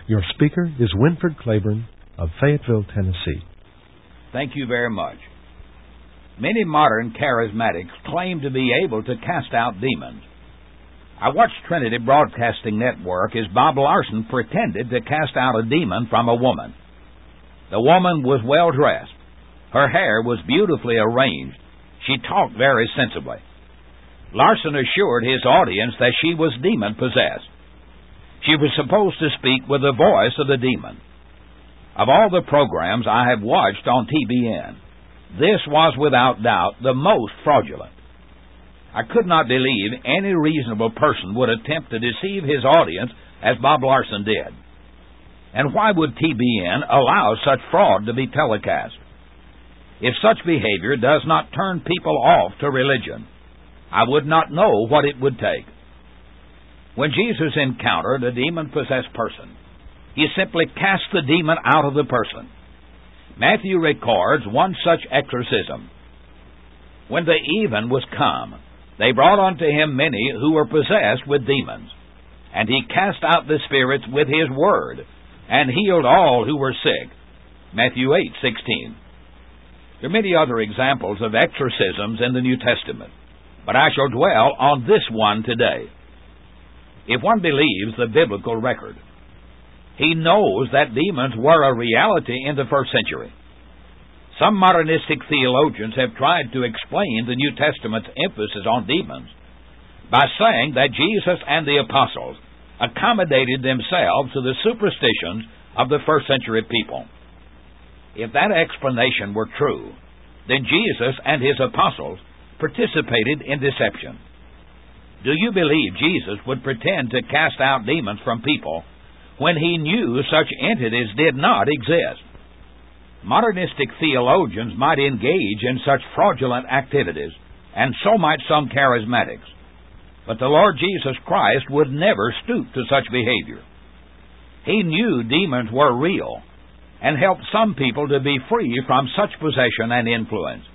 Your speaker is Winford Claiborne of Fayetteville, Tennessee. Thank you very much. Many modern charismatics claim to be able to cast out demons. I watched Trinity Broadcasting Network as Bob Larson pretended to cast out a demon from a woman. The woman was well dressed. Her hair was beautifully arranged. She talked very sensibly. Larson assured his audience that she was demon-possessed. She was supposed to speak with the voice of the demon. Of all the programs I have watched on TBN, this was without doubt the most fraudulent. I could not believe any reasonable person would attempt to deceive his audience as Bob Larson did. And why would TBN allow such fraud to be telecast? If such behavior does not turn people off to religion, I would not know what it would take. When Jesus encountered a demon-possessed person, he simply cast the demon out of the person. Matthew records one such exorcism. When the even was come, they brought unto him many who were possessed with demons, and he cast out the spirits with his word, and healed all who were sick. Matthew 8:16. There are many other examples of exorcisms in the New Testament, but I shall dwell on this one today. If one believes the biblical record, he knows that demons were a reality in the first century. Some modernistic theologians have tried to explain the New Testament's emphasis on demons by saying that Jesus and the apostles accommodated themselves to the superstitions of the first century people. If that explanation were true, then Jesus and his apostles participated in deception. Do you believe Jesus would pretend to cast out demons from people when he knew such entities did not exist? Modernistic theologians might engage in such fraudulent activities, and so might some charismatics. But the Lord Jesus Christ would never stoop to such behavior. He knew demons were real, and helped some people to be free from such possession and influence.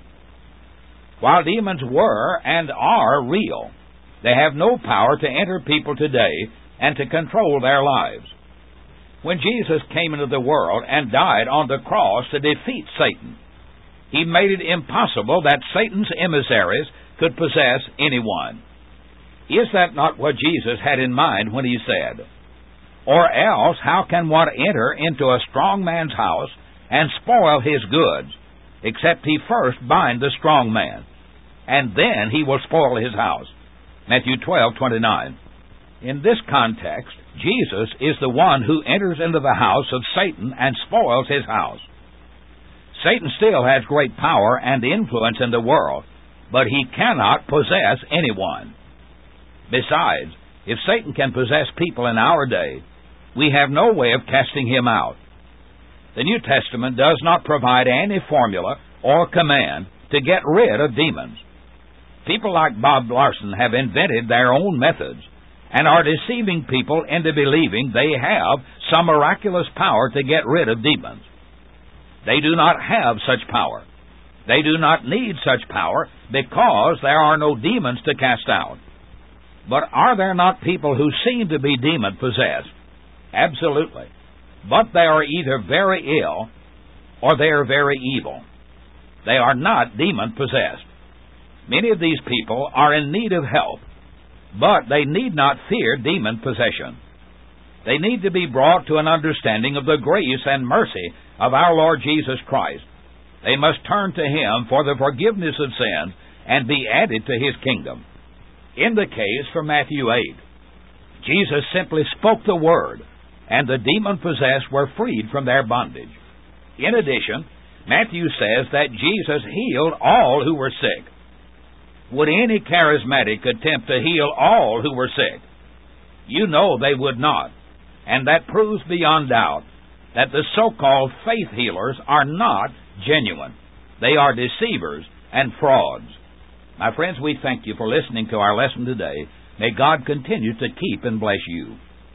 While demons were and are real, they have no power to enter people today and to control their lives. When Jesus came into the world and died on the cross to defeat Satan, he made it impossible that Satan's emissaries could possess anyone. Is that not what Jesus had in mind when he said, "Or else how can one enter into a strong man's house and spoil his goods, except he first bind the strong man, and then he will spoil his house?" Matthew 12:29. In this context, Jesus is the one who enters into the house of Satan and spoils his house. Satan still has great power and influence in the world, but he cannot possess anyone. Besides, if Satan can possess people in our day, we have no way of casting him out. The New Testament does not provide any formula or command to get rid of demons. People like Bob Larson have invented their own methods and are deceiving people into believing they have some miraculous power to get rid of demons. They do not have such power. They do not need such power because there are no demons to cast out. But are there not people who seem to be demon-possessed? Absolutely. But they are either very ill or they are very evil. They are not demon-possessed. Many of these people are in need of help, but they need not fear demon possession. They need to be brought to an understanding of the grace and mercy of our Lord Jesus Christ. They must turn to Him for the forgiveness of sins and be added to His kingdom. In the case from Matthew 8, Jesus simply spoke the word, and the demon-possessed were freed from their bondage. In addition, Matthew says that Jesus healed all who were sick. Would any charismatic attempt to heal all who were sick? You know they would not, and that proves beyond doubt that the so-called faith healers are not genuine. They are deceivers and frauds. My friends, we thank you for listening to our lesson today. May God continue to keep and bless you.